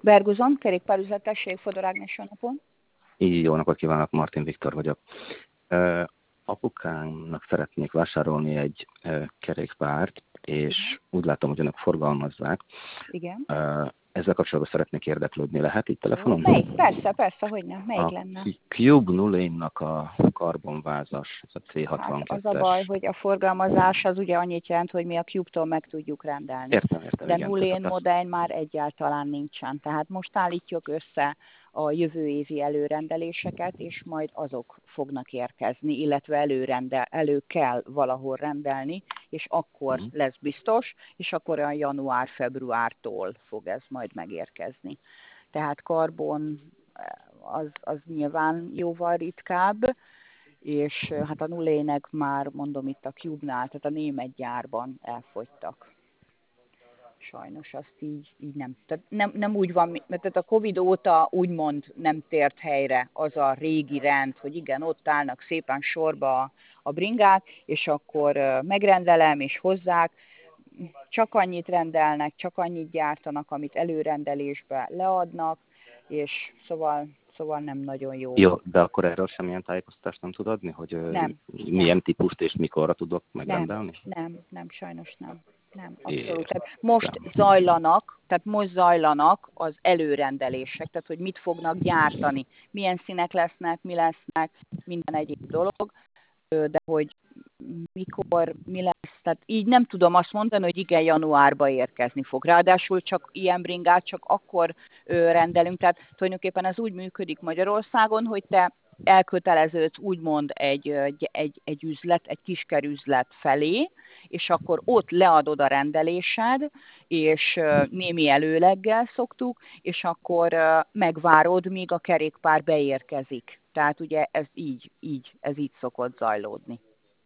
Berguzon, kerékpárüzletesség, Fodor Ágnes, jó napon. Így, jó napot kívánok, Martin Viktor vagyok. Apukámnak szeretnék vásárolni egy kerékpárt, és úgy látom, hogy önök forgalmazzák. Igen. Ezzel kapcsolatban szeretnék érdeklődni. Lehet itt telefonon? Melyik? Persze, hogy nem. Melyik lenne? A Cube Nulane-nak a karbonvázas, ez a C62-es. Hát az a baj, hogy a forgalmazás az ugye annyit jelent, hogy mi a Cube-tól meg tudjuk rendelni. Értem, De igen. Nulane modell már egyáltalán nincsen. Tehát most állítjuk össze a jövő évi előrendeléseket, és majd azok fognak érkezni, illetve elő kell valahol rendelni, és akkor lesz biztos, és akkor olyan január-februártól fog ez majd megérkezni. Tehát karbon az nyilván jóval ritkább, és hát a Nulének már mondom itt a Cube-nál, tehát a német gyárban elfogytak. Sajnos azt így nem. Tehát nem úgy van, mert a Covid óta úgymond nem tért helyre az a régi rend, hogy igen, ott állnak szépen sorba a bringák, és akkor megrendelem és hozzák. Csak annyit rendelnek, csak annyit gyártanak, amit előrendelésbe leadnak, és szóval nem nagyon jó. Jó, de akkor erről semmilyen tájékoztatást nem tud adni, hogy milyen típust és mikorra tudok megrendelni? Nem, sajnos nem. Nem, abszolút. Tehát most zajlanak az előrendelések, tehát hogy mit fognak gyártani, milyen színek lesznek, mi lesznek, minden egyéb dolog, de hogy mikor, mi lesz, tehát így nem tudom azt mondani, hogy igen, januárba érkezni fog. Ráadásul csak ilyen bringát csak akkor rendelünk, tehát tulajdonképpen ez úgy működik Magyarországon, hogy te elköteleződsz úgymond egy üzlet, egy kiskerüzlet felé, és akkor ott leadod a rendelésed, és némi előleggel szoktuk, és akkor megvárod, míg a kerékpár beérkezik. Tehát ugye ez így szokott zajlódni.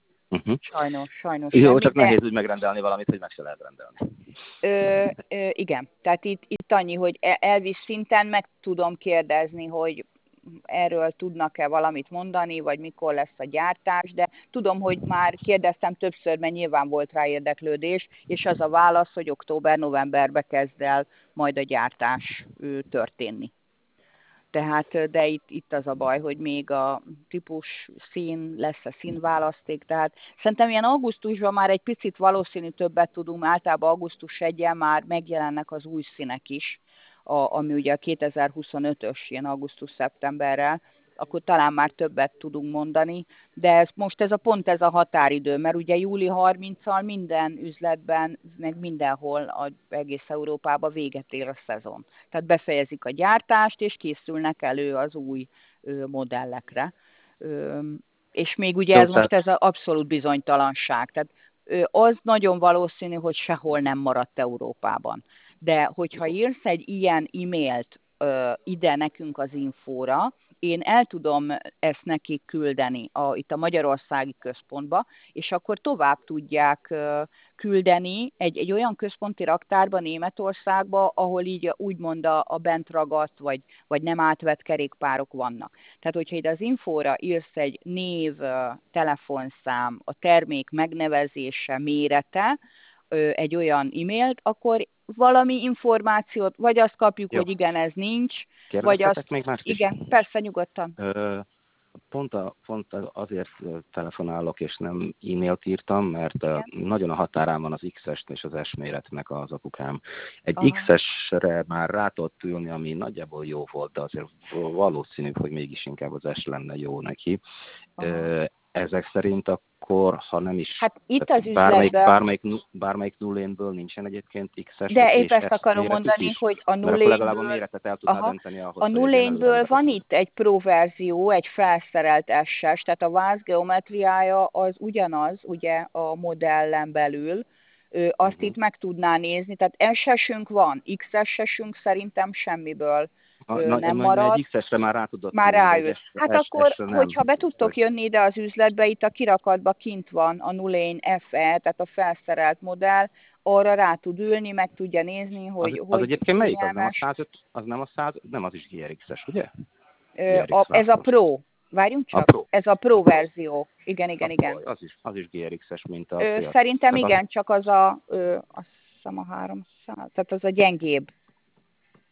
Sajnos. Jó, csak nehéz úgy megrendelni valamit, hogy meg se lehet rendelni. Igen, tehát itt annyi, hogy elvi szinten meg tudom kérdezni, hogy erről tudnak-e valamit mondani, vagy mikor lesz a gyártás, de tudom, hogy már kérdeztem többször, mert nyilván volt rá érdeklődés, és az a válasz, hogy október-novemberbe kezd el majd a gyártás történni. Tehát, de itt az a baj, hogy még a típus szín, lesz a színválaszték, tehát szerintem ilyen augusztusban már egy picit valószínű többet tudunk, általában augusztus 1-en már megjelennek az új színek is, ami ugye a 2025-ös ilyen augusztus-szeptemberrel, akkor talán már többet tudunk mondani, de most pont ez a határidő, mert ugye júli 30-al minden üzletben, meg mindenhol egész Európában véget ér a szezon. Tehát befejezik a gyártást, és készülnek elő az új modellekre. És még ugye most ez az abszolút bizonytalanság. Tehát az nagyon valószínű, hogy sehol nem maradt Európában. De hogyha írsz egy ilyen e-mailt ide nekünk az infóra, én el tudom ezt nekik küldeni itt a Magyarországi Központba, és akkor tovább tudják küldeni egy olyan központi raktárba Németországba, ahol így úgymond a bent ragadt, vagy nem átvett kerékpárok vannak. Tehát, hogyha ide az infóra írsz egy név, telefonszám, a termék megnevezése, mérete, egy olyan e-mailt, akkor valami információt, vagy azt kapjuk, hogy igen, ez nincs, vagy azt... még mást is? Igen, persze, nyugodtan. Pont azért telefonálok, és nem e-mailt írtam, mert nagyon a határán van az XS és az S méretnek az apukám. Egy XS-re már rá tudott ülni, ami nagyjából jó volt, de azért valószínű, hogy mégis inkább az S lenne jó neki. Ezek szerint akkor, ha nem is, hát itt az üzletben... bármelyik Nulénből nincsen egyébként XS. De épp ezt akarom mondani, hogy a Nulénből van itt egy Pro verzió, egy felszerelt SS, tehát a váz geometriája az ugyanaz, ugye a modellen belül, azt itt meg tudná nézni, tehát SS-ünk van, XS-ünk szerintem semmiből nem marad. Egy XS-re már rá tudott. Már ráült. Hát akkor, hogyha be tudtok jönni ide az üzletbe, itt a kirakatban kint van a Nulane FE, tehát a felszerelt modell, arra rá tud ülni, meg tudja nézni, hogy... Az egyébként melyik? Az nem a 105, az nem a 100, nem az is GRX-es, ugye? Ez a Pro. Várjunk csak. Ez a Pro verzió. Igen. Az is GRX-es, mint a... Szerintem igen, csak az azt hiszem a 300, tehát az a gyengébb.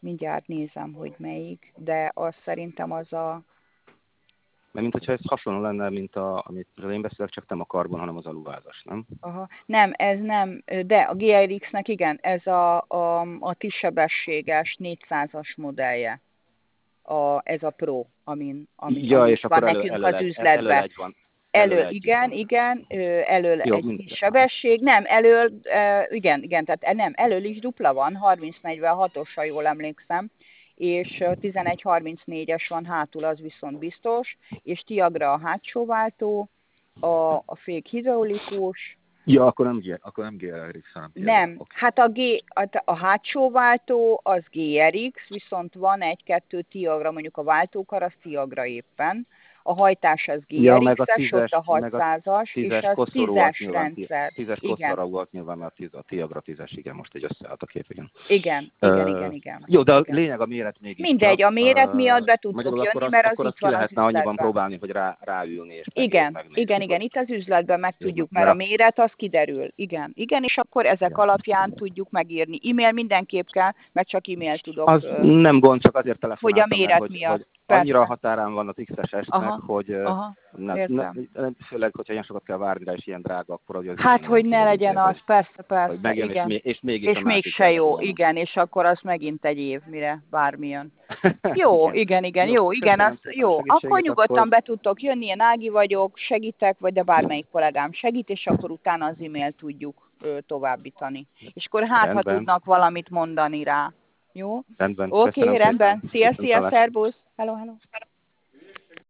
Mindjárt nézem, hogy melyik, de az szerintem az a... Mert mint hogyha ez hasonló lenne, mint amit én beszélek, csak nem a karbon, hanem az aluvázas, nem? Aha. Nem, ez nem, de a GRX-nek igen, ez a tízsebességes 400-as modellje. Ez a Pro, Ja, ami és van akkor nekünk az elől üzletben. egy van. Elől Elől, egy is igen, van. igen, elől Jó, egy kis sebesség, nem, elől, igen, tehát nem, elől is dupla van, 30-46-os, ha jól emlékszem, és 11-34-es van hátul, az viszont biztos, és Tiagra a hátsó váltó, a fék hidraulikus, Ja, akkor nem GRX, hanem Tiagra. nem, Okay. hát a hátsó váltó az GRX, viszont van egy-kettő Tiagra, mondjuk a váltókar az Tiagra éppen. A hajtás az Ja, meg a GRX-es, ott a meg a 600-as, és tízes az koszorú az 10-es nyilván, rendszer. tízes Igen, koszorú volt nyilván, mert a Tiagra tízes, igen, most egy összeállt a kép, igen. igen, igen, igen, igen. Jó, de a igen. lényeg a méret Mindegy, mégiscsak. a méret miatt be Magyarul tudtok jönni, mert az akkor itt azt ki van az lehetne annyiban üzletben. próbálni, hogy ráülni és Igen, igen, megnézni, igen, hogy itt az üzletben meg jó, tudjuk, mert mert a méret az kiderül. Igen, igen, és akkor ezek igen. alapján tudjuk megírni. E-mail mindenképp kell, mert csak e-mail tudok, Az nem gond, csak azért hogy a telefonáltam, mert méret hogy miatt. annyira a Persze. határán van az X-es S-nek, Aha, hogy aha, értem. főleg, hogyha ilyen sokat kell várni rá, és ilyen drága, akkor hogy az Hát, igény nem hogy ne legyen kielégítő, az, persze, hogy persze, megjön, igen. és mégis a És másik mégse jó, verzió. igen, és akkor az megint egy év, mire bármi jön. Jó, Igen. igen, igen, Jó, jó, igen, az köszönöm szépen a jó. Akkor segítségét, nyugodtan akkor be tudtok jönni, én Ági vagyok, segítek, vagy de bármelyik kollégám segít, és akkor utána az e-mail tudjuk továbbítani. És akkor hát, ha rendben, tudnak valamit mondani rá. Jó? rendben, Oké, köszönöm rendben. szépen, Szia, viszont szia, hallásra. szervusz. Hello, hello.